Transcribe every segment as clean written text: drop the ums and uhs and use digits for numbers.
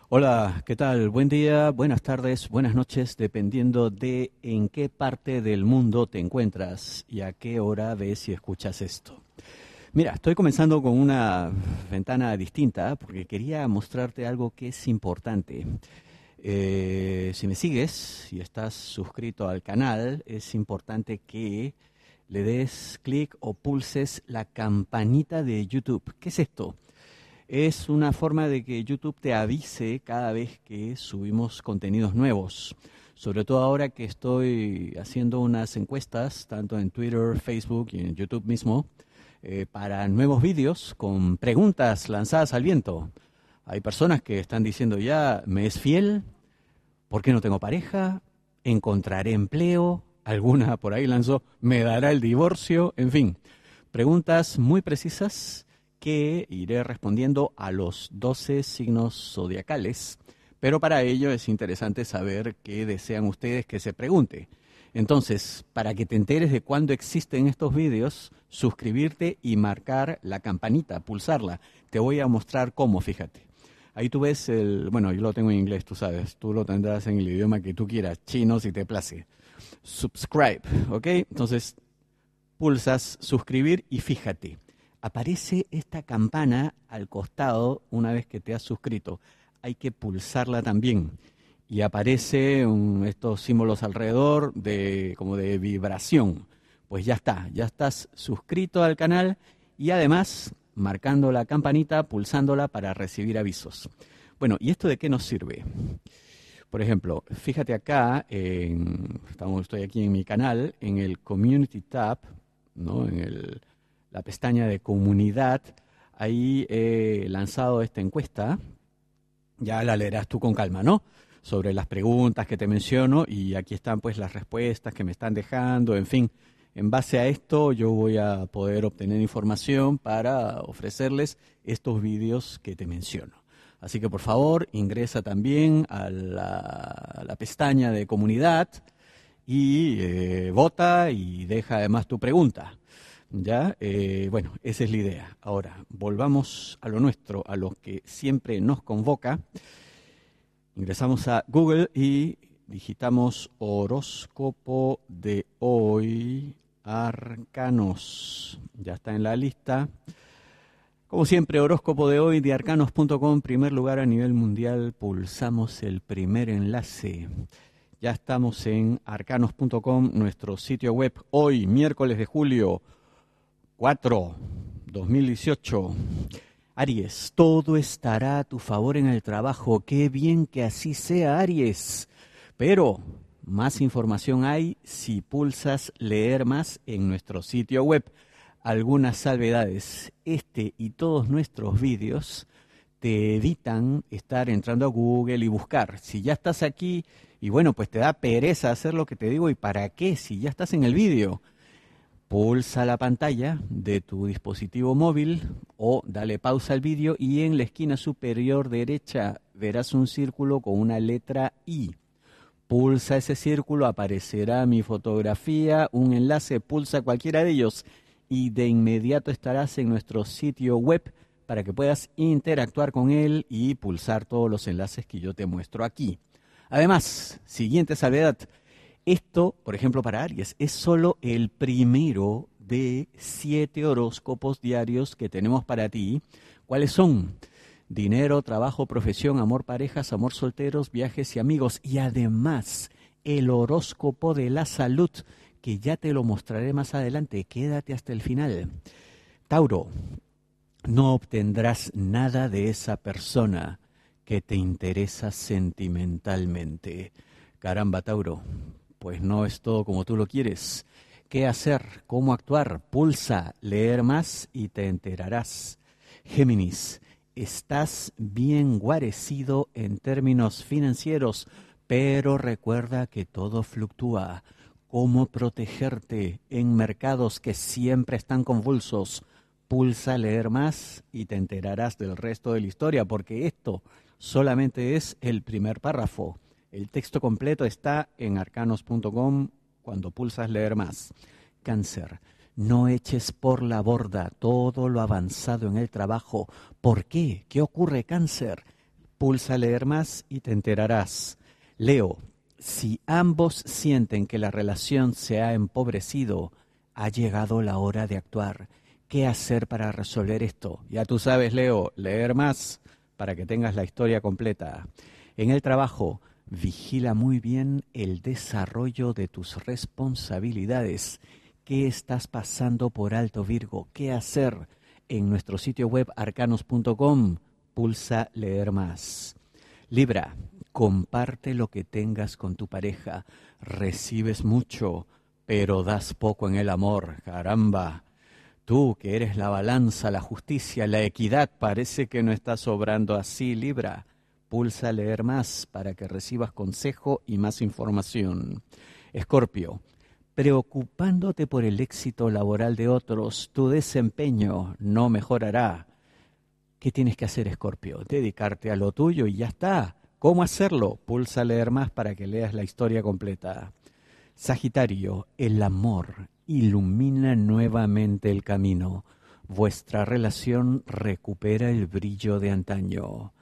Hola, ¿qué tal? Buen día, buenas tardes, buenas noches, dependiendo de en qué parte del mundo te encuentras y a qué hora ves y escuchas esto. Mira, estoy comenzando con una ventana distinta porque quería mostrarte algo que es importante. Si me sigues y estás suscrito al canal, es importante que le des clic o pulses la campanita de YouTube. ¿Qué es esto? Es una forma de que YouTube te avise cada vez que subimos contenidos nuevos. Sobre todo ahora que estoy haciendo unas encuestas, tanto en Twitter, Facebook y en YouTube mismo, para nuevos vídeos con preguntas lanzadas al viento. Hay personas que están diciendo ya, ¿me es fiel? ¿Por qué no tengo pareja? ¿Encontraré empleo? Alguna por ahí lanzó, ¿me dará el divorcio? En fin, preguntas muy precisas que iré respondiendo a los 12 signos zodiacales, pero para ello es interesante saber qué desean ustedes que se pregunte. Entonces, para que te enteres de cuándo existen estos vídeos, suscribirte y marcar la campanita, pulsarla. Te voy a mostrar cómo, fíjate. Ahí tú ves bueno, yo lo tengo en inglés, tú sabes, tú lo tendrás en el idioma que tú quieras, chino si te place. Subscribe, ¿ok? Entonces, pulsas suscribir y fíjate, aparece esta campana al costado una vez que te has suscrito. Hay que pulsarla también. Y aparece estos símbolos alrededor como de vibración. Pues ya está, ya estás suscrito al canal y además marcando la campanita, pulsándola para recibir avisos. Bueno, ¿y esto de qué nos sirve? Por ejemplo, fíjate acá, estoy aquí en mi canal, en el Community tab, ¿no? La pestaña de comunidad, ahí he lanzado esta encuesta, ya la leerás tú con calma, ¿no? Sobre las preguntas que te menciono y aquí están pues las respuestas que me están dejando, en fin. En base a esto yo voy a poder obtener información para ofrecerles estos vídeos que te menciono. Así que por favor ingresa también a la pestaña de comunidad y vota y deja además tu pregunta. ¿Ya? Bueno, esa es la idea. Ahora, volvamos a lo nuestro, a lo que siempre nos convoca. Ingresamos a Google y digitamos horóscopo de hoy, arcanos. Ya está en la lista. Como siempre, horóscopo de hoy de arcanos.com, primer lugar a nivel mundial. Pulsamos el primer enlace. Ya estamos en arcanos.com, nuestro sitio web. Hoy, miércoles de julio 4, 2018. Aries, todo estará a tu favor en el trabajo. Qué bien que así sea, Aries. Pero más información hay si pulsas leer más en nuestro sitio web. Algunas salvedades. Este y todos nuestros vídeos te evitan estar entrando a Google y buscar. Si ya estás aquí y bueno, pues te da pereza hacer lo que te digo, ¿y para qué? Si ya estás en el vídeo. Pulsa la pantalla de tu dispositivo móvil o dale pausa al vídeo y en la esquina superior derecha verás un círculo con una letra I. Pulsa ese círculo, aparecerá mi fotografía, un enlace, pulsa cualquiera de ellos y de inmediato estarás en nuestro sitio web para que puedas interactuar con él y pulsar todos los enlaces que yo te muestro aquí. Además, siguiente salvedad. Esto, por ejemplo, para Aries, es solo el primero de 7 horóscopos diarios que tenemos para ti. ¿Cuáles son? Dinero, trabajo, profesión, amor, parejas, amor, solteros, viajes y amigos. Y además, el horóscopo de la salud, que ya te lo mostraré más adelante. Quédate hasta el final. Tauro, no obtendrás nada de esa persona que te interesa sentimentalmente. Caramba, Tauro. Pues no es todo como tú lo quieres. ¿Qué hacer? ¿Cómo actuar? Pulsa, leer más y te enterarás. Géminis, estás bien guarecido en términos financieros, pero recuerda que todo fluctúa. ¿Cómo protegerte en mercados que siempre están convulsos? Pulsa, leer más y te enterarás del resto de la historia, porque esto solamente es el primer párrafo. El texto completo está en arcanos.com cuando pulsas leer más. Cáncer, no eches por la borda todo lo avanzado en el trabajo. ¿Por qué? ¿Qué ocurre, Cáncer? Pulsa leer más y te enterarás. Leo, si ambos sienten que la relación se ha empobrecido, ha llegado la hora de actuar. ¿Qué hacer para resolver esto? Ya tú sabes, Leo, leer más para que tengas la historia completa. En el trabajo, vigila muy bien el desarrollo de tus responsabilidades. ¿Qué estás pasando por alto, Virgo? ¿Qué hacer? En nuestro sitio web arcanos.com, pulsa leer más. Libra, comparte lo que tengas con tu pareja. Recibes mucho, pero das poco en el amor. Caramba. Tú, que eres la balanza, la justicia, la equidad, parece que no estás obrando así, Libra. Pulsa leer más para que recibas consejo y más información. Escorpio, preocupándote por el éxito laboral de otros, tu desempeño no mejorará. ¿Qué tienes que hacer, Escorpio? Dedicarte a lo tuyo y ya está. ¿Cómo hacerlo? Pulsa leer más para que leas la historia completa. Sagitario, el amor ilumina nuevamente el camino. Vuestra relación recupera el brillo de antaño.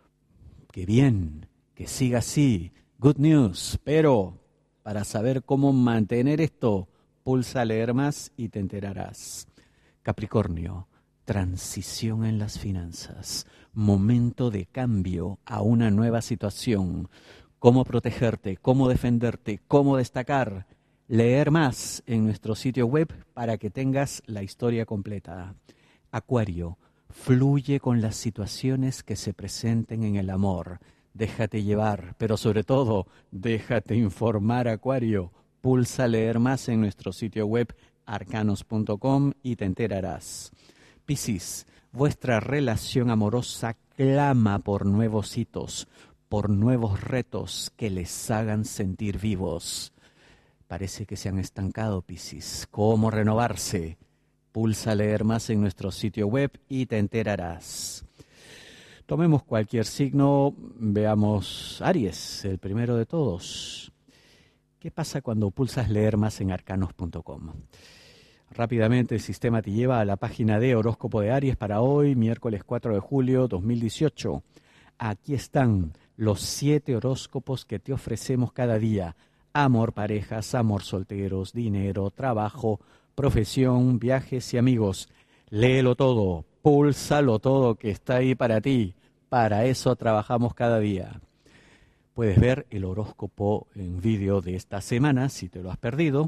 ¡Qué bien! Que siga así. Good news. Pero para saber cómo mantener esto, pulsa leer más y te enterarás. Capricornio, transición en las finanzas. Momento de cambio a una nueva situación. Cómo protegerte, cómo defenderte, cómo destacar. Leer más en nuestro sitio web para que tengas la historia completa. Acuario, fluye con las situaciones que se presenten en el amor. Déjate llevar, pero sobre todo, déjate informar, Acuario. Pulsa leer más en nuestro sitio web arcanos.com y te enterarás. Piscis, vuestra relación amorosa clama por nuevos hitos, por nuevos retos que les hagan sentir vivos. Parece que se han estancado, Piscis. ¿Cómo renovarse? Pulsa leer más en nuestro sitio web y te enterarás. Tomemos cualquier signo, veamos Aries, el primero de todos. ¿Qué pasa cuando pulsas leer más en arcanos.com? Rápidamente el sistema te lleva a la página de horóscopo de Aries para hoy, miércoles 4 de julio 2018. Aquí están los 7 horóscopos que te ofrecemos cada día. Amor, parejas, amor, solteros, dinero, trabajo, profesión, viajes y amigos. Léelo todo, púlsalo todo que está ahí para ti. Para eso trabajamos cada día. Puedes ver el horóscopo en vídeo de esta semana si te lo has perdido.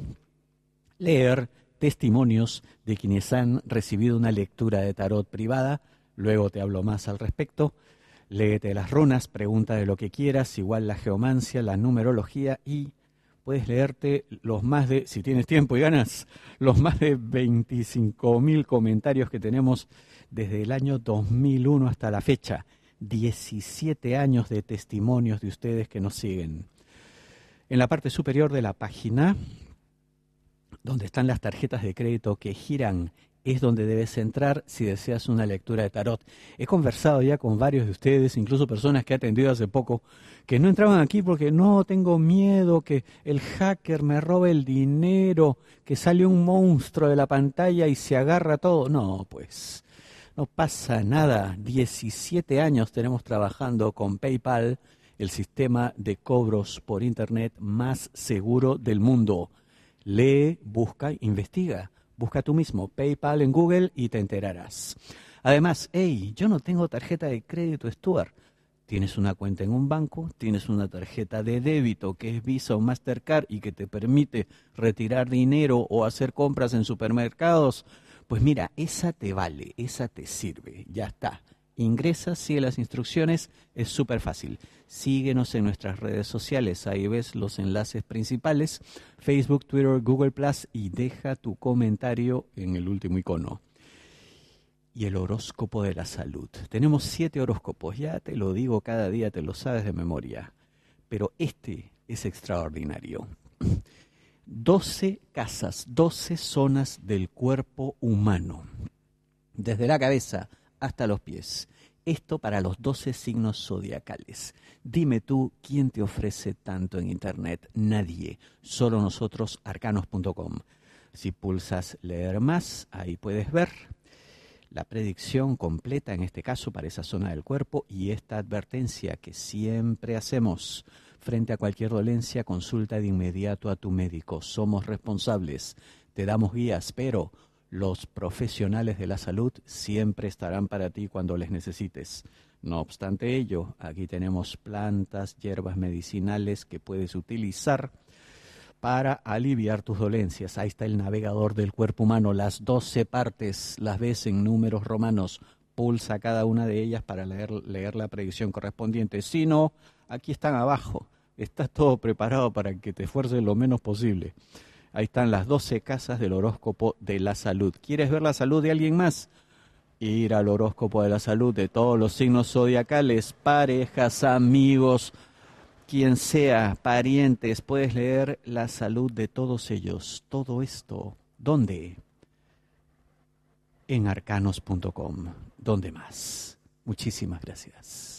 Leer testimonios de quienes han recibido una lectura de tarot privada. Luego te hablo más al respecto. Léete las runas, pregunta de lo que quieras, igual la geomancia, la numerología y puedes leerte los más de, si tienes tiempo y ganas, los más de 25.000 comentarios que tenemos desde el año 2001 hasta la fecha. 17 años de testimonios de ustedes que nos siguen. En la parte superior de la página, donde están las tarjetas de crédito que giran, es donde debes entrar si deseas una lectura de tarot. He conversado ya con varios de ustedes, incluso personas que he atendido hace poco, que no entraban aquí porque no, tengo miedo que el hacker me robe el dinero, que sale un monstruo de la pantalla y se agarra todo. No, pues, no pasa nada. 17 años tenemos trabajando con PayPal, el sistema de cobros por Internet más seguro del mundo. Lee, busca, investiga. Busca tú mismo PayPal en Google y te enterarás. Además, hey, yo no tengo tarjeta de crédito, Stuart. Tienes una cuenta en un banco, tienes una tarjeta de débito que es Visa o Mastercard y que te permite retirar dinero o hacer compras en supermercados. Pues mira, esa te vale, esa te sirve, ya está. Ingresa, sigue las instrucciones, es súper fácil. Síguenos en nuestras redes sociales, ahí ves los enlaces principales, Facebook, Twitter, Google+, y deja tu comentario en el último icono. Y el horóscopo de la salud. Tenemos 7 horóscopos, ya te lo digo cada día, te lo sabes de memoria, pero este es extraordinario. 12 casas, 12 zonas del cuerpo humano, desde la cabeza hasta los pies. Esto para los 12 signos zodiacales. Dime tú, ¿quién te ofrece tanto en Internet? Nadie, solo nosotros, arcanos.com. Si pulsas leer más, ahí puedes ver la predicción completa, en este caso para esa zona del cuerpo, y esta advertencia que siempre hacemos: frente a cualquier dolencia, consulta de inmediato a tu médico. Somos responsables, te damos guías, pero los profesionales de la salud siempre estarán para ti cuando les necesites. No obstante ello, aquí tenemos plantas, hierbas medicinales que puedes utilizar para aliviar tus dolencias. Ahí está el navegador del cuerpo humano, las 12 partes, las ves en números romanos. Pulsa cada una de ellas para leer la predicción correspondiente. Si no, aquí están abajo. Está todo preparado para que te esfuerces lo menos posible. Ahí están las 12 casas del horóscopo de la salud. ¿Quieres ver la salud de alguien más? Ir al horóscopo de la salud de todos los signos zodiacales, parejas, amigos, quien sea, parientes. Puedes leer la salud de todos ellos. Todo esto, ¿dónde? En arcanos.com. ¿Dónde más? Muchísimas gracias.